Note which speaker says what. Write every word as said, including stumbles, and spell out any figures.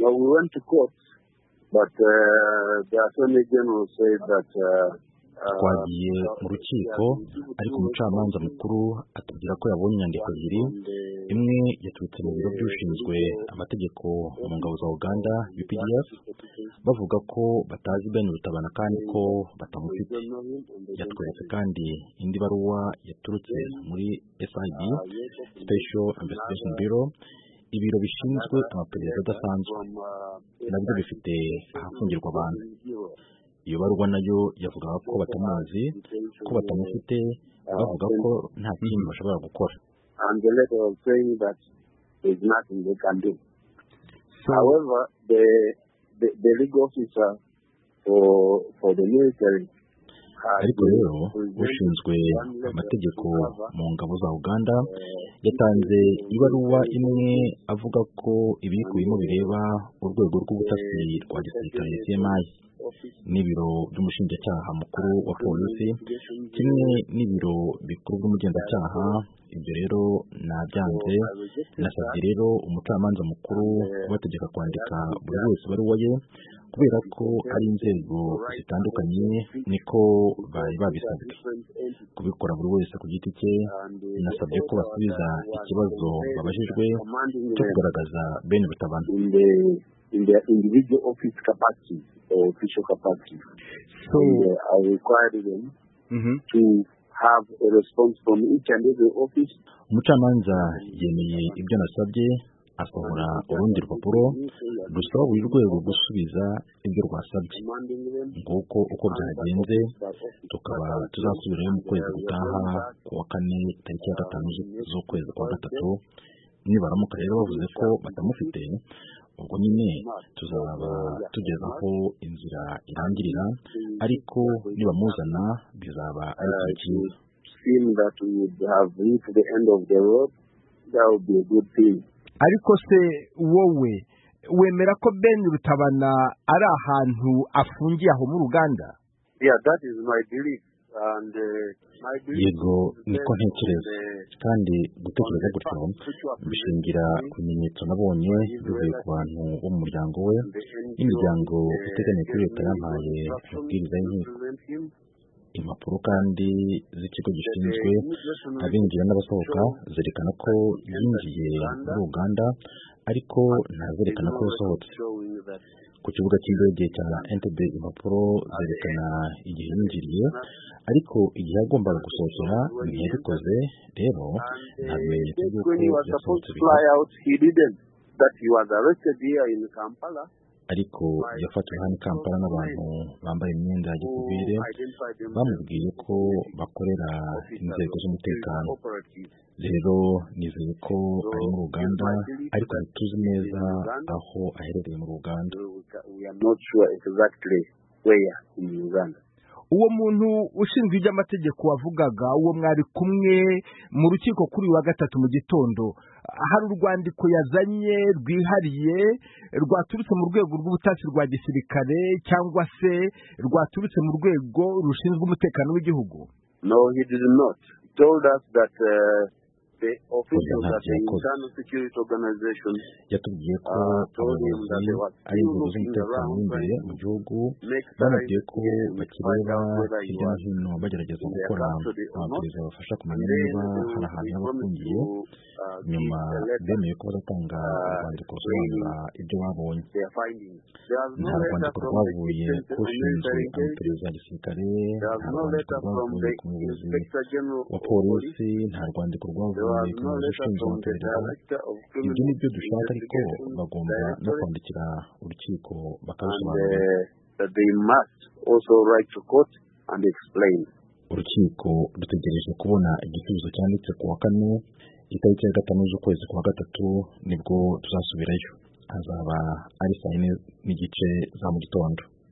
Speaker 1: Well, we went to court, but uh, the Attorney General said that uh,
Speaker 2: twagiye mu rukiko ariko umucamanza mukuru atubwira ko yabonye inyandiko ebyiri, imwe yaturutse mu biro by'ushinzwe amategeko mu ngabo za Uganda U P D F bavuga ko batazi Ben Rutabana kandi ko batamufite. Yatweretse kandi indi baruwa yaturutse muri S I B Special Investigation Bureau, ibiro bishinzwe amaperereza adasanzwe nabyo bifite ahafungirwa abantu. Iyo baruwa nayo yavugaga ko batamazi, ko batamufite, bavuga ko nta kintu bashobora gukora.
Speaker 1: And the letter was saying that there is nothing they can do. However, the, the the legal officer for for the military,
Speaker 2: ariko rero ushinzwe amategeko mu ngabo za Uganda yatanze ibaruwa imwe avuga ko ibikubiyemo bireba urwego rw'ubutasi rwa gisirikare C M I n'ibiro by'umushinjacyaha mukuru wa polisi kimwe n'ibiro bikuru by'umugenzacyaha. Ibyo rero nabyanze, nasabye rero umucamanza mukuru kubategeka kwandika buri wese baruwa ye kubera ko ari inzego zitandukanye niko bari babisabwe kubikora buri wese ku giti cye. Nasabye ko basubiza ikibazo babajijwe cyo kugaragaza Ben Rutabana
Speaker 1: in the individual office capacity or official capacity. So and, uh, I required them mm-hmm. to have a response from each and every office.
Speaker 2: Umucamanza yemeye ibyo nasabye, asohora urundi rupapuro rusaba buri rwego gusubiza ibyo rwasabye. Nguko uko byagenze, tukaba tuzasubirayo mu kwezi gutaha ku wa kane tariki ya gatanu z'ukwezi kwa gatatu. Nibaramuka rero bavuze ko batamufite, ubwo nyine tuzaba tugeza aho inzira irangirira, ariko nibamuzana bizaba ari ikintu
Speaker 1: that we would have reached the end of the road. That would be a good thing.
Speaker 3: Ariko se wowe wemera ko Ben Rutabana ari ahantu afungiye aho mu Uganda?
Speaker 1: Yeah, that is my belief. And uh,
Speaker 2: yego niko ntekereza, kandi gutekereza gutyo bishingira ku bimenyetso nabonye bivuye ku bantu bo mu muryango we n'imiryango itegamiye kuri leta yampaye amabwiriza y'inkiko. Impapuro kandi z'ikigo gishinzwe abinjira n'abasohoka zerekana ko yinjiye muri Uganda ariko ntazerekana ko yasohotse. Ku kibuga cy'indege cya Entebbe impapuro zerekana igihe yinjiriye ariko igihe agombaga gusohokera ntiyabikoze. Rero nta bimenyetso by'uko yasohotse bihari, ariko yafatiwe hano i Kampala n'abantu bambaye imyenda ya gisivile bamubwiye ko bakorera inzego z'umutekano. Rero nizeye ko ari mu Uganda ariko ntituzi neza aho aherereye mu Uganda.
Speaker 3: Uwo muntu ushinzwe iby'amategeko wavugaga, uwo mwari kumwe mu rukiko kuri wa gatatu mu gitondo, hari urwandiko yazanye rwihariye rwaturutse mu rwego rw'ubutasi rwa gisirikare cyangwa se rwaturutse mu rwego rushinzwe umutekano w'igihugu?
Speaker 1: No, he did not. He told us that uh, the officials at the Internal Security Organization
Speaker 2: yatubwiye ko abayobozi ari inzego z'umutekano w'imbere mu gihugu bamubwiye ko bakireba hirya no hino bagerageza gukora amaperereza bafasha kumenya niba hari ahantu yaba afungiye. Nyuma bemeye ko bazatanga urwandiko rusobanura ibyo babonye. Nta rwandiko rwavuye ku ushinzwe amaperereza ya gisirikare, nta rwandiko rwavuye ku muyobozi wa polisi, nta rwandiko rwavuye ku muyobozi ushinzwe amaperereza. Ibyo ni byo dushaka, ariko bagomba no kwandikira urukiko bakabisobanurira. Urukiko dutegereje kubona igisubizo cyanditse ku wa kane itariki ya gatanu z'ukwezi kwa gatatu, nibwo tuzasubirayo. Hazaba ari saa yine n'igice za mu gitondo.